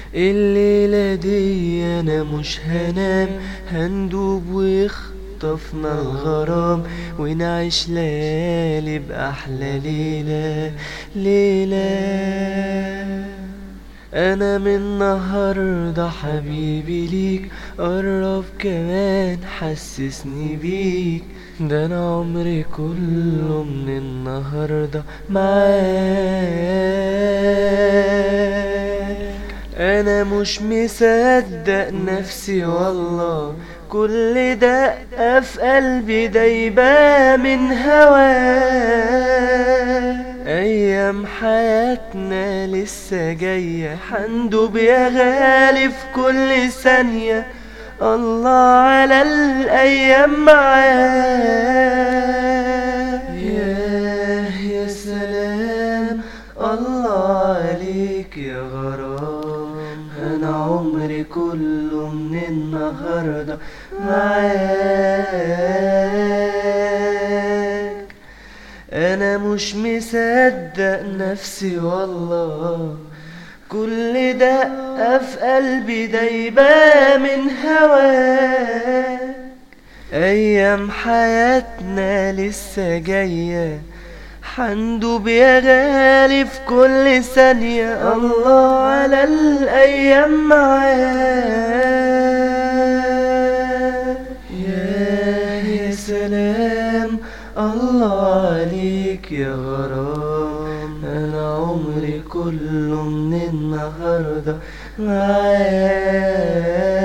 الليلة دي انا مش هنام، هندوب ويخطفنا الغرام، ونعيش ليالي بأحلى ليلة ليلة. انا من النهاردة حبيبي ليك، قرب كمان حسسني بيك، ده انا عمري كله من النهاردة معاك. انا مش مصدق نفسي والله، كل دقة في قلبي دايبة من هواك. ايام حياتنا لسه جاية، حندوب يا غالي في كل ثانية، الله على الايام معاك. يا سلام، الله عليك يا غرام، انا عمري كله من النهاردة معاك. انا مش مصدق نفسي والله، كل دقة في قلبي دايبة من هواك. ايام حياتنا لسه جاية، حندوب يا غالي في كل ثانية، الله على الايام معاك. يا سلام، الله عليك يا غرام، انا عمري كله من النهاردة معاك.